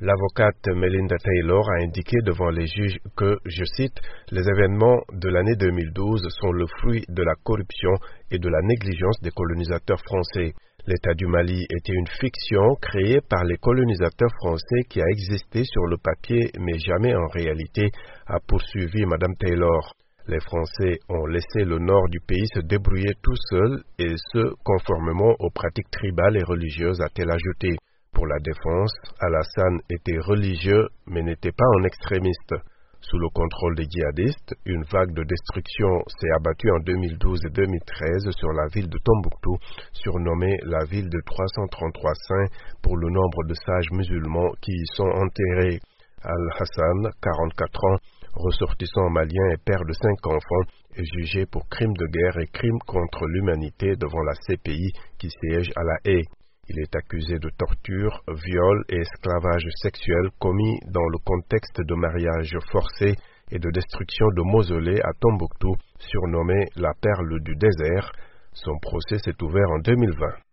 L'avocate Melinda Taylor a indiqué devant les juges que, je cite, « Les événements de l'année 2012 sont le fruit de la corruption et de la négligence des colonisateurs français. L'État du Mali était une fiction créée par les colonisateurs français qui a existé sur le papier mais jamais en réalité », a poursuivi Mme Taylor. Les Français ont laissé le nord du pays se débrouiller tout seul et ce, conformément aux pratiques tribales et religieuses, a-t-elle ajouté. Pour la défense, Alassane était religieux mais n'était pas un extrémiste. Sous le contrôle des djihadistes, une vague de destruction s'est abattue en 2012 et 2013 sur la ville de Tombouctou, surnommée la ville de 333 saints pour le nombre de sages musulmans qui y sont enterrés. Al-Hassan, 44 ans, ressortissant malien et père de 5 enfants, est jugé pour crimes de guerre et crimes contre l'humanité devant la CPI qui siège à La Haye. Il est accusé de torture, viol et esclavage sexuel commis dans le contexte de mariage forcé et de destruction de mausolées à Tombouctou, surnommé la perle du désert. Son procès s'est ouvert en 2020.